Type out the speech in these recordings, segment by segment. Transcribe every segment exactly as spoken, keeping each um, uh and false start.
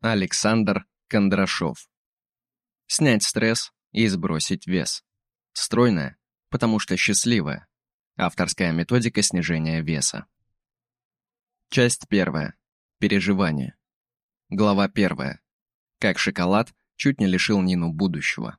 Александр Кондрашов. Снять стресс и сбросить вес. Стройная, потому что счастливая. Авторская методика снижения веса. Часть первая. Переживания. Глава первая. Как шоколад чуть не лишил Нину будущего.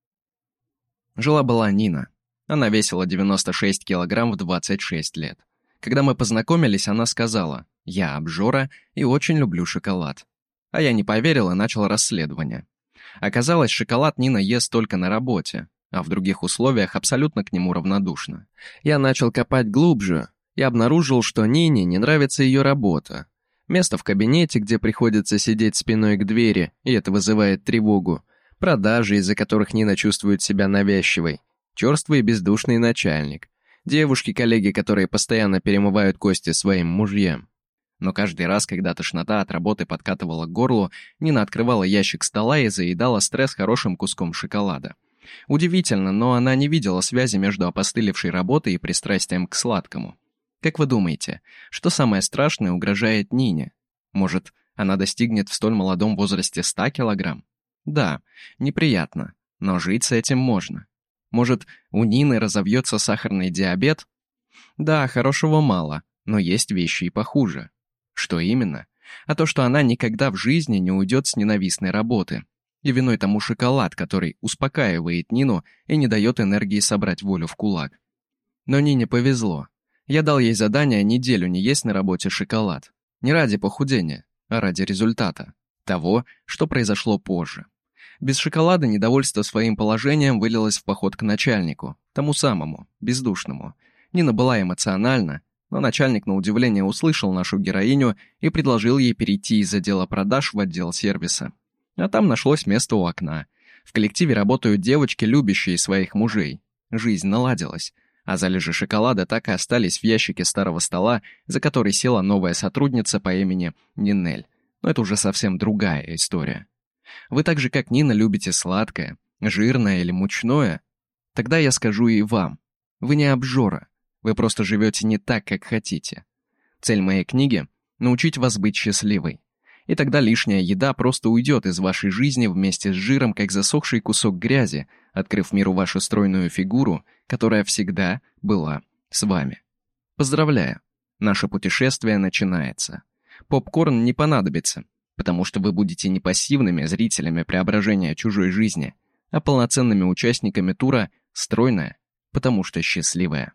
Жила-была Нина. Она весила девяносто шесть килограмм в двадцать шесть лет. Когда мы познакомились, она сказала: «Я обжора и очень люблю шоколад». А я не поверил и начал расследование. Оказалось, шоколад Нина ест только на работе, а в других условиях абсолютно к нему равнодушна. Я начал копать глубже и обнаружил, что Нине не нравится ее работа. Место в кабинете, где приходится сидеть спиной к двери, и это вызывает тревогу. Продажи, из-за которых Нина чувствует себя навязчивой. Черствый и бездушный начальник. Девушки-коллеги, которые постоянно перемывают кости своим мужьям. Но каждый раз, когда тошнота от работы подкатывала к горлу, Нина открывала ящик стола и заедала стресс хорошим куском шоколада. Удивительно, но она не видела связи между опостылевшей работой и пристрастием к сладкому. Как вы думаете, что самое страшное угрожает Нине? Может, она достигнет в столь молодом возрасте ста килограмм? Да, неприятно, но жить с этим можно. Может, у Нины разовьется сахарный диабет? Да, хорошего мало, но есть вещи и похуже. Что именно? А то, что она никогда в жизни не уйдет с ненавистной работы. И виной тому шоколад, который успокаивает Нину и не дает энергии собрать волю в кулак. Но Нине повезло. Я дал ей задание неделю не есть на работе шоколад. Не ради похудения, а ради результата. Того, что произошло позже. Без шоколада недовольство своим положением вылилось в поход к начальнику, тому самому, бездушному. Нина была эмоциональна, но начальник, на удивление, услышал нашу героиню и предложил ей перейти из отдела продаж в отдел сервиса. А там нашлось место у окна. В коллективе работают девочки, любящие своих мужей. Жизнь наладилась, а залежи шоколада так и остались в ящике старого стола, за который села новая сотрудница по имени Нинель. Но это уже совсем другая история. Вы так же, как Нина, любите сладкое, жирное или мучное? Тогда я скажу и вам. Вы не обжора. Вы просто живете не так, как хотите. Цель моей книги — научить вас быть счастливой. И тогда лишняя еда просто уйдет из вашей жизни вместе с жиром, как засохший кусок грязи, открыв миру вашу стройную фигуру, которая всегда была с вами. Поздравляю, наше путешествие начинается. Попкорн не понадобится, потому что вы будете не пассивными зрителями преображения чужой жизни, а полноценными участниками тура «Стройная, потому что счастливая».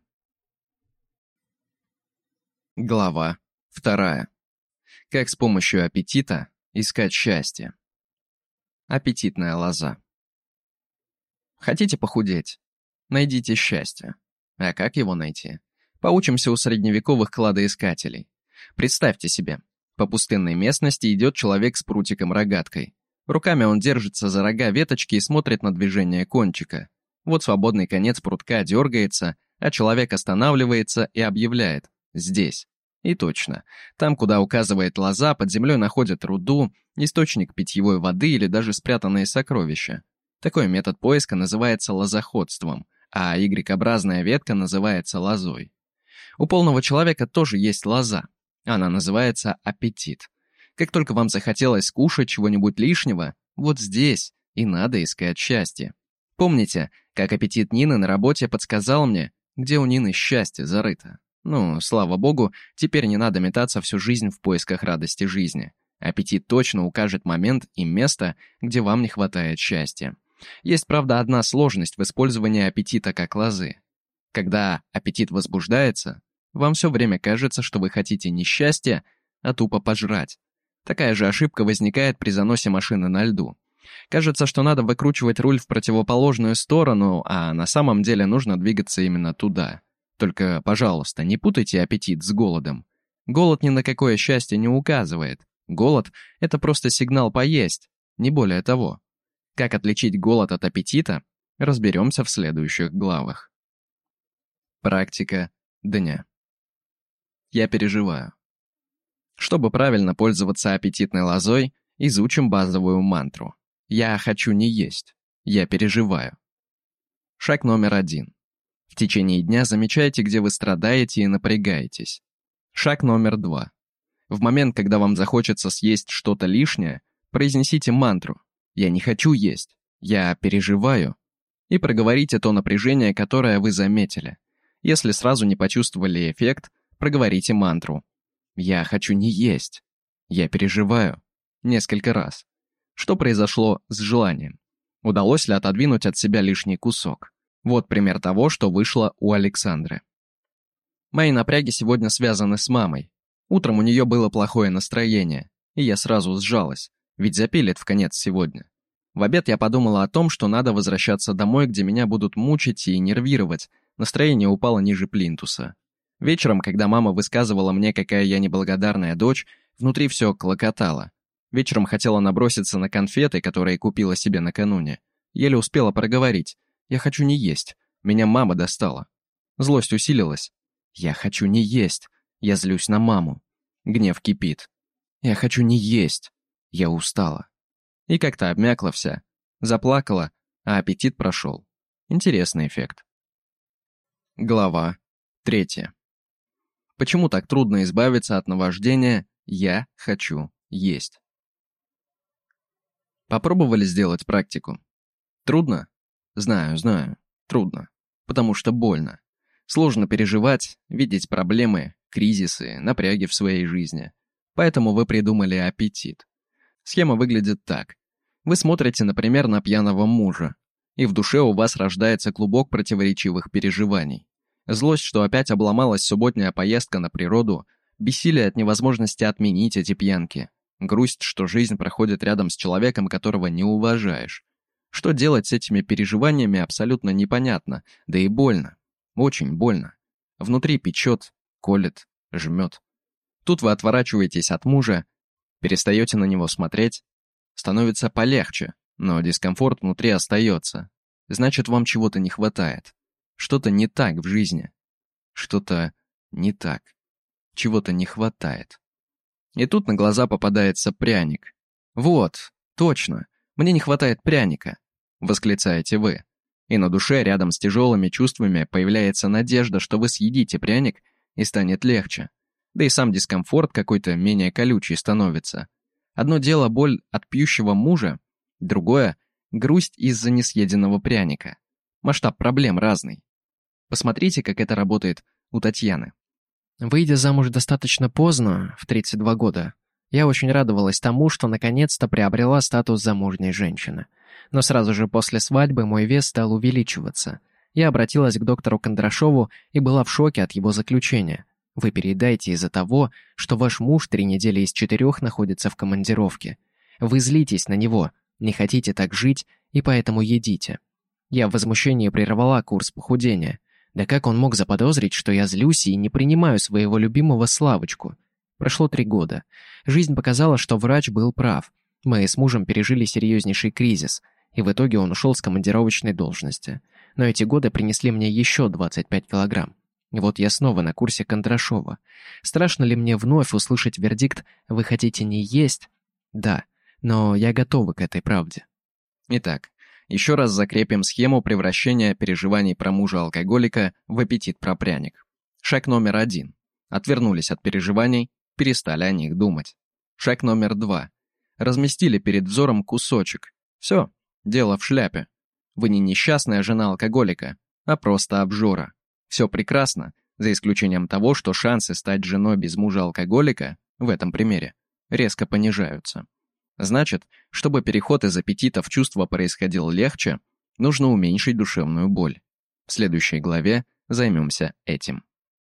Глава вторая. Как с помощью аппетита искать счастье. Аппетитная лоза. Хотите похудеть? Найдите счастье. А как его найти? Поучимся у средневековых кладоискателей. Представьте себе, по пустынной местности идет человек с прутиком-рогаткой. Руками он держится за рога веточки и смотрит на движение кончика. Вот свободный конец прутка дергается, а человек останавливается и объявляет: «Здесь». И точно. Там, куда указывает лоза, под землей находят руду, источник питьевой воды или даже спрятанные сокровища. Такой метод поиска называется лозоходством, а Y-образная ветка называется лозой. У полного человека тоже есть лоза. Она называется аппетит. Как только вам захотелось кушать чего-нибудь лишнего, вот здесь и надо искать счастье. Помните, как аппетит Нины на работе подсказал мне, где у Нины счастье зарыто? Ну, слава богу, теперь не надо метаться всю жизнь в поисках радости жизни. Аппетит точно укажет момент и место, где вам не хватает счастья. Есть, правда, одна сложность в использовании аппетита как лозы. Когда аппетит возбуждается, вам все время кажется, что вы хотите не счастья, а тупо пожрать. Такая же ошибка возникает при заносе машины на льду. Кажется, что надо выкручивать руль в противоположную сторону, а на самом деле нужно двигаться именно туда. Только, пожалуйста, не путайте аппетит с голодом. Голод ни на какое счастье не указывает. Голод — это просто сигнал поесть, не более того. Как отличить голод от аппетита, разберемся в следующих главах. Практика дня. Я переживаю. Чтобы правильно пользоваться аппетитной лозой, изучим базовую мантру. Я хочу не есть. Я переживаю. Шаг номер один. В течение дня замечайте, где вы страдаете и напрягаетесь. Шаг номер два. В момент, когда вам захочется съесть что-то лишнее, Произнесите мантру «Я не хочу есть, я переживаю» и проговорите то напряжение, которое вы заметили. Если сразу не почувствовали эффект, проговорите мантру «Я хочу не есть, я переживаю» несколько раз. Что произошло с желанием? Удалось ли отодвинуть от себя лишний кусок? Вот пример того, что вышло у Александры. Мои напряги сегодня связаны с мамой. Утром у нее было плохое настроение, и я сразу сжалась, ведь запилит в конец сегодня. В обед я подумала о том, что надо возвращаться домой, где меня будут мучить и нервировать. Настроение упало ниже плинтуса. Вечером, когда мама высказывала мне, какая я неблагодарная дочь, внутри все клокотало. Вечером хотела наброситься на конфеты, которые купила себе накануне. Еле успела проговорить. «Я хочу не есть. Меня мама достала». Злость усилилась. «Я хочу не есть. Я злюсь на маму». Гнев кипит. «Я хочу не есть. Я устала». И как-то обмякла вся. Заплакала, а аппетит прошел. Интересный эффект. Глава третья. Почему так трудно избавиться от наваждения «я хочу есть»? Попробовали сделать практику? Трудно? Знаю, знаю, трудно. Потому что больно. Сложно переживать, видеть проблемы, кризисы, напряги в своей жизни. Поэтому вы придумали аппетит. Схема выглядит так. Вы смотрите, например, на пьяного мужа, и в душе у вас рождается клубок противоречивых переживаний. Злость, что опять обломалась субботняя поездка на природу, бессилие от невозможности отменить эти пьянки, грусть, что жизнь проходит рядом с человеком, которого не уважаешь. Что делать с этими переживаниями абсолютно непонятно, да и больно. Очень больно. Внутри печет, колет, жмет. Тут вы отворачиваетесь от мужа, перестаете на него смотреть. Становится полегче, но дискомфорт внутри остается. Значит, вам чего-то не хватает. Что-то не так в жизни. Что-то не так. Чего-то не хватает. И тут на глаза попадается пряник. «Вот, точно, мне не хватает пряника», — восклицаете вы. И на душе рядом с тяжелыми чувствами появляется надежда, что вы съедите пряник и станет легче. Да и сам дискомфорт какой-то менее колючий становится. Одно дело боль от пьющего мужа, другое — грусть из-за несъеденного пряника. Масштаб проблем разный. Посмотрите, как это работает у Татьяны. Выйдя замуж достаточно поздно, в тридцать два года, я очень радовалась тому, что наконец-то приобрела статус замужней женщины. Но сразу же после свадьбы мой вес стал увеличиваться. Я обратилась к доктору Кондрашову и была в шоке от его заключения. Вы переедаете из-за того, что ваш муж три недели из четырех находится в командировке. Вы злитесь на него, не хотите так жить и поэтому едите. Я в возмущении прервала курс похудения. Да как он мог заподозрить, что я злюсь и не принимаю своего любимого Славочку? Прошло три года. Жизнь показала, что врач был прав. Мы с мужем пережили серьезнейший кризис, и в итоге он ушел с командировочной должности. Но эти годы принесли мне еще двадцать пять килограмм. И вот я снова на курсе Кондрашова. Страшно ли мне вновь услышать вердикт «Вы хотите не есть?» Да, но я готова к этой правде. Итак, еще раз закрепим схему превращения переживаний про мужа-алкоголика в аппетит про пряник. Шаг номер один. Отвернулись от переживаний, перестали о них думать. Шаг номер два. Разместили перед взором кусочек. Все, дело в шляпе. Вы не несчастная жена алкоголика, а просто обжора. Все прекрасно, за исключением того, что шансы стать женой без мужа-алкоголика, в этом примере, резко понижаются. Значит, чтобы переход из аппетита в чувство происходил легче, нужно уменьшить душевную боль. В следующей главе займемся этим.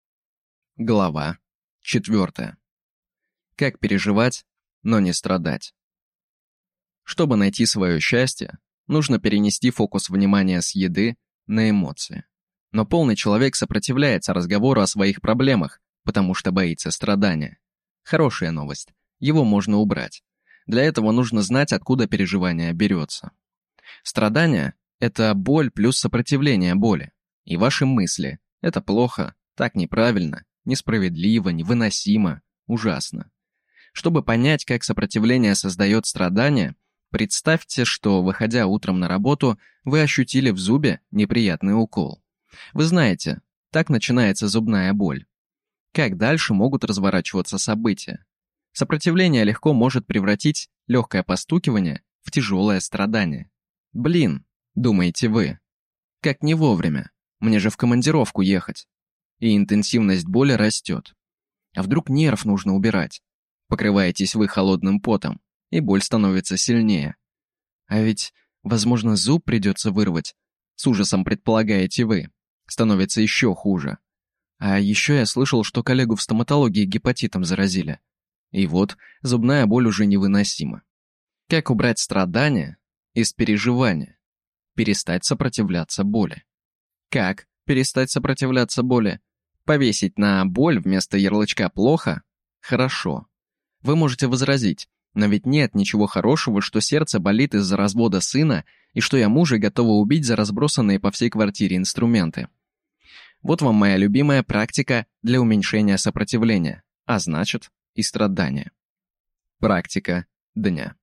Глава четвертая. Как переживать, но не страдать. Чтобы найти свое счастье, нужно перенести фокус внимания с еды на эмоции. Но полный человек сопротивляется разговору о своих проблемах, потому что боится страдания. Хорошая новость. Его можно убрать. Для этого нужно знать, откуда переживание берется. Страдание – это боль плюс сопротивление боли. И ваши мысли – это плохо, так неправильно, несправедливо, невыносимо, ужасно. Чтобы понять, как сопротивление создает страдания, представьте, что, выходя утром на работу, вы ощутили в зубе неприятный укол. Вы знаете, так начинается зубная боль. Как дальше могут разворачиваться события? Сопротивление легко может превратить легкое постукивание в тяжелое страдание. Блин, думаете вы, как не вовремя, мне же в командировку ехать. И интенсивность боли растет. А вдруг нерв нужно убирать? Покрываетесь вы холодным потом, и боль становится сильнее. А ведь, возможно, зуб придется вырвать. С ужасом предполагаете вы. Становится еще хуже. А еще я слышал, что коллегу в стоматологии гепатитом заразили. И вот, зубная боль уже невыносима. Как убрать страдания из переживания? Перестать сопротивляться боли. Как перестать сопротивляться боли? Повесить на боль вместо ярлычка «плохо»? Хорошо. Вы можете возразить, но ведь нет ничего хорошего, что сердце болит из-за развода сына и что я мужа готова убить за разбросанные по всей квартире инструменты. Вот вам моя любимая практика для уменьшения сопротивления, а значит и страдания. Практика дня.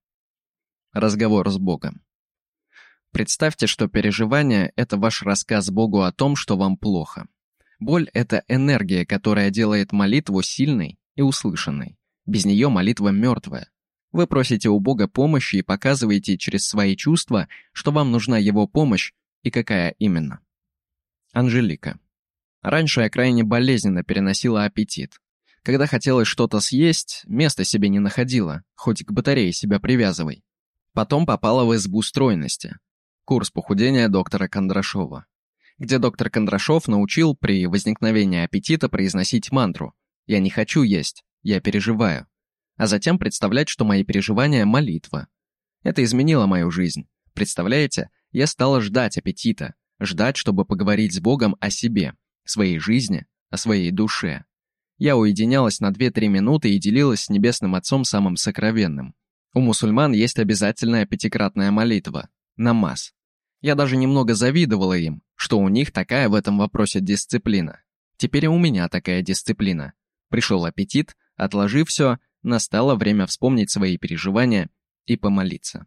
Разговор с Богом. Представьте, что переживание – это ваш рассказ Богу о том, что вам плохо. Боль – это энергия, которая делает молитву сильной и услышанной. Без нее молитва мертвая. Вы просите у Бога помощи и показываете через свои чувства, что вам нужна Его помощь и какая именно. Анжелика. Раньше я крайне болезненно переносила аппетит. Когда хотелось что-то съесть, места себе не находила, хоть к батарее себя привязывай. Потом попала в избу стройности. Курс похудения доктора Кондрашова. Где доктор Кондрашов научил при возникновении аппетита произносить мантру «Я не хочу есть, я переживаю», а затем представлять, что мои переживания – молитва. Это изменило мою жизнь. Представляете, я стала ждать аппетита, ждать, чтобы поговорить с Богом о себе, своей жизни, о своей душе. Я уединялась на две-три минуты и делилась с Небесным Отцом самым сокровенным. У мусульман есть обязательная пятикратная молитва – намаз. Я даже немного завидовала им, что у них такая в этом вопросе дисциплина. Теперь и у меня такая дисциплина. Пришел аппетит, отложив все, настало время вспомнить свои переживания и помолиться.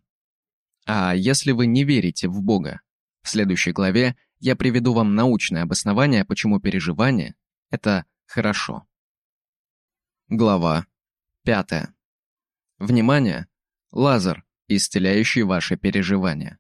А если вы не верите в Бога? В следующей главе я приведу вам научное обоснование, почему переживание – это хорошо. Глава пятая. Внимание! Лазер, исцеляющий ваши переживания.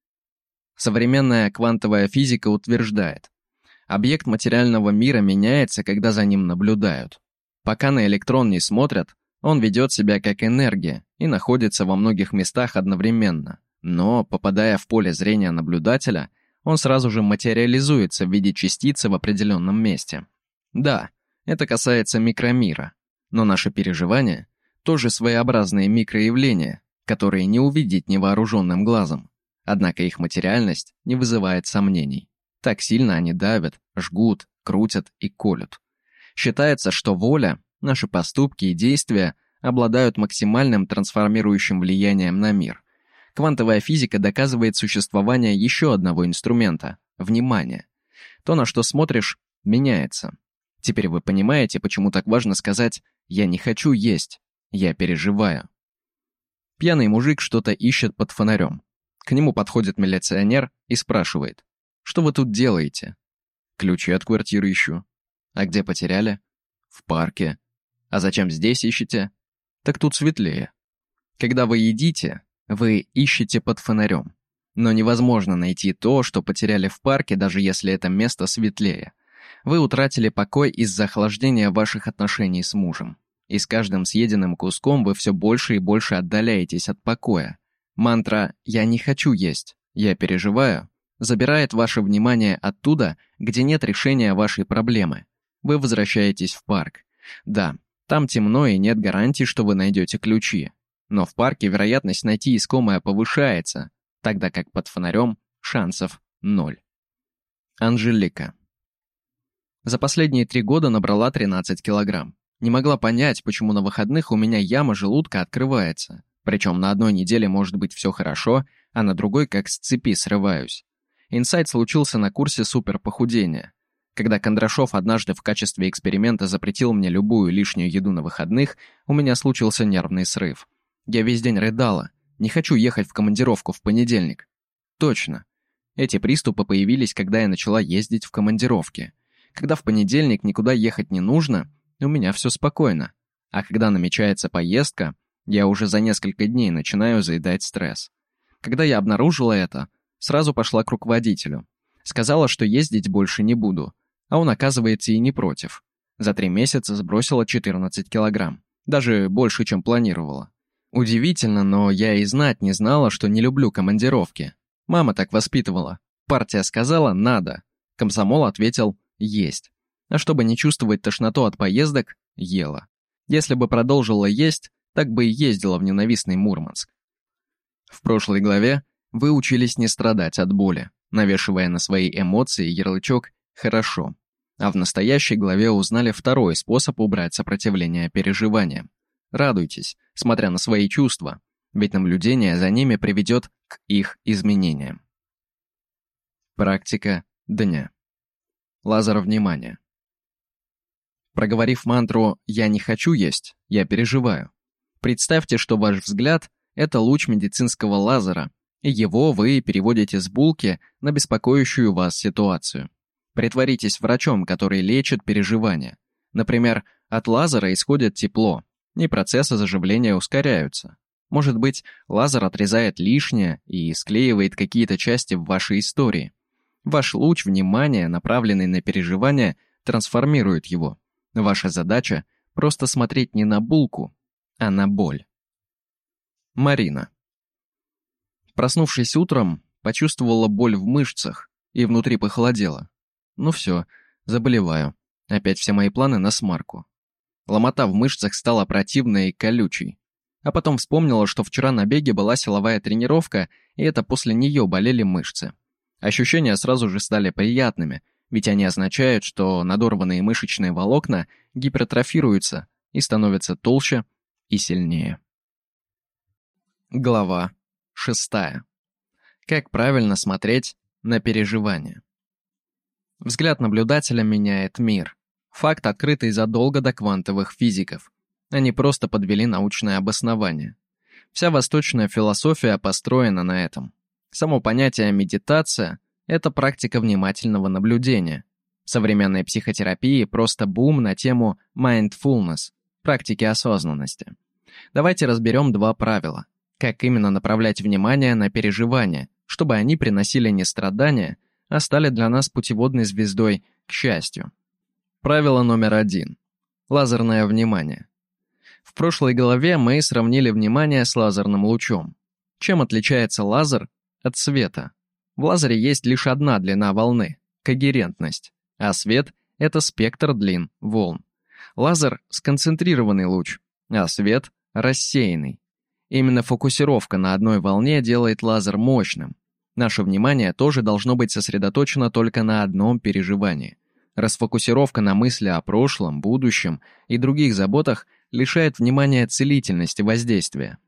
Современная квантовая физика утверждает, объект материального мира меняется, когда за ним наблюдают. Пока на электрон не смотрят, он ведет себя как энергия и находится во многих местах одновременно. Но, попадая в поле зрения наблюдателя, он сразу же материализуется в виде частицы в определенном месте. Да, это касается микромира, но наши переживания – тоже своеобразные микроявления, которые не увидеть невооруженным глазом. Однако их материальность не вызывает сомнений. Так сильно они давят, жгут, крутят и колют. Считается, что воля, наши поступки и действия обладают максимальным трансформирующим влиянием на мир. Квантовая физика доказывает существование еще одного инструмента – внимания. То, на что смотришь, меняется. Теперь вы понимаете, почему так важно сказать «я не хочу есть, я переживаю». Пьяный мужик что-то ищет под фонарем. К нему подходит милиционер и спрашивает: «Что вы тут делаете?» «Ключи от квартиры ищу». «А где потеряли?» «В парке». «А зачем здесь ищете?» «Так тут светлее». Когда вы едите, вы ищете под фонарем. Но невозможно найти то, что потеряли в парке, даже если это место светлее. Вы утратили покой из-за охлаждения ваших отношений с мужем. И с каждым съеденным куском вы все больше и больше отдаляетесь от покоя. Мантра «я не хочу есть, я переживаю» забирает ваше внимание оттуда, где нет решения вашей проблемы. Вы возвращаетесь в парк. Да, там темно и нет гарантии, что вы найдете ключи. Но в парке вероятность найти искомое повышается, тогда как под фонарем шансов ноль. Анжелика. За последние три года набрала тринадцать килограмм. Не могла понять, почему на выходных у меня яма желудка открывается. Причем на одной неделе может быть все хорошо, а на другой как с цепи срываюсь. Инсайт случился на курсе суперпохудения. Когда Кондрашов однажды в качестве эксперимента запретил мне любую лишнюю еду на выходных, у меня случился нервный срыв. Я весь день рыдала. Не хочу ехать в командировку в понедельник. Точно. Эти приступы появились, когда я начала ездить в командировки. Когда в понедельник никуда ехать не нужно, у меня все спокойно. А когда намечается поездка, я уже за несколько дней начинаю заедать стресс. Когда я обнаружила это, сразу пошла к руководителю. Сказала, что ездить больше не буду, а он, оказывается, и не против. За три месяца сбросила четырнадцать килограмм, даже больше, чем планировала. Удивительно, но я и знать не знала, что не люблю командировки. Мама так воспитывала. Партия сказала «надо». Комсомол ответил «есть». А чтобы не чувствовать тошноту от поездок, ела. Если бы продолжила есть, так бы и ездила в ненавистный Мурманск. В прошлой главе вы учились не страдать от боли, навешивая на свои эмоции ярлычок «хорошо». А в настоящей главе узнали второй способ убрать сопротивление переживаниям. Радуйтесь, смотря на свои чувства, ведь наблюдение за ними приведет к их изменениям. Практика дня. Лазер внимания. Проговорив мантру «я не хочу есть, я переживаю», представьте, что ваш взгляд – это луч медицинского лазера, и его вы переводите с булки на беспокоящую вас ситуацию. Притворитесь врачом, который лечит переживания. Например, от лазера исходит тепло, и процессы заживления ускоряются. Может быть, лазер отрезает лишнее и склеивает какие-то части в вашей истории. Ваш луч внимания, направленный на переживания, трансформирует его. Ваша задача – просто смотреть не на булку, а на боль. Марина. Проснувшись утром, почувствовала боль в мышцах и внутри похолодело. Ну все, заболеваю. Опять все мои планы на смарку. Ломота в мышцах стала противной и колючей. А потом вспомнила, что вчера на беге была силовая тренировка, и это после нее болели мышцы. Ощущения сразу же стали приятными, ведь они означают, что надорванные мышечные волокна гипертрофируются и становятся толще и сильнее. Глава шестая. Как правильно смотреть на переживания. Взгляд наблюдателя меняет мир. Факт, открытый задолго до квантовых физиков. Они просто подвели научное обоснование. Вся восточная философия построена на этом. Само понятие «медитация» — это практика внимательного наблюдения. В современной психотерапии просто бум на тему mindfulness — практики осознанности. Давайте разберем два правила. Как именно направлять внимание на переживания, чтобы они приносили не страдания, а стали для нас путеводной звездой к счастью. Правило номер один. Лазерное внимание. В прошлой главе мы сравнили внимание с лазерным лучом. Чем отличается лазер от света? В лазере есть лишь одна длина волны – когерентность, а свет – это спектр длин волн. Лазер – сконцентрированный луч, а свет – рассеянный. Именно фокусировка на одной волне делает лазер мощным. Наше внимание тоже должно быть сосредоточено только на одном переживании. Расфокусировка на мысли о прошлом, будущем и других заботах лишает внимания целительности воздействия.